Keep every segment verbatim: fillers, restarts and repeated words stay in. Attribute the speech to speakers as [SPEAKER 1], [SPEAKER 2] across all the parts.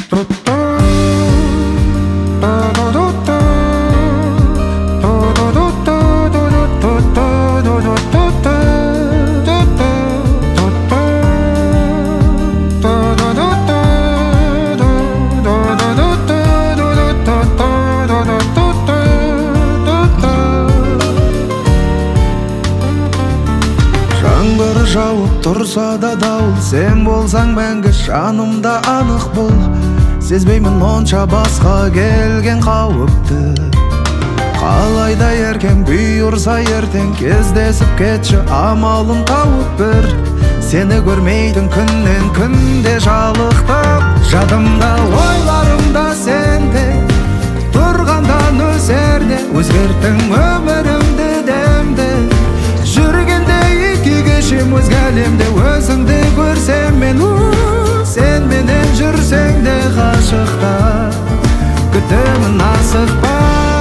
[SPEAKER 1] Жаңбыр жауып тұрса да дауыл, сен болсаң мәңгі жанымда анық бұл. Сезбеймін онша басқа келген қауіпті. Қалайда еркем бұйырса ертең кездесіп кетші, амалын тауып бір. Сені көрмейтін күннен күнде жалықтым. Жадымда ойларымда сенде тұрғанда нөсерде, өзгерттің өмірімді демде. Жүргенде екі кешем өзге әлемде, өзіңді көрсем мен, сен менен жүрсең де ғашықта, күтемін асықпа.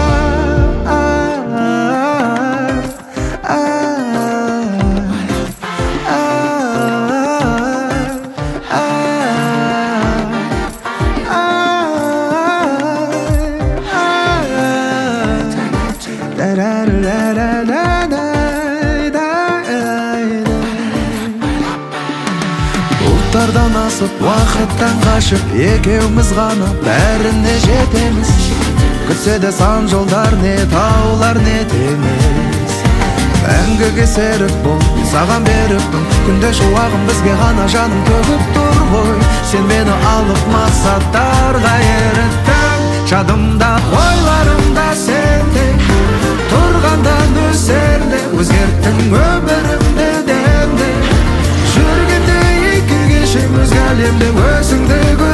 [SPEAKER 1] Бұлттардан асып, уақыттан қашып, екеуміз ғана бәріне жетеміз. Күтсе де сан жолдар, не таулар, не теңіз. Мәңгіге серік бол, саған беріппін, күнде шуағым бізге ғана жаным төгіп тұр ғой. Сен мені алып мақсаттарға еріттің. Жадымда ойларымда сенде тұрғанда нөсерде, өзгерттің өмірімді демде. Жүргенде екі кешем өзге әлемде, өзіңді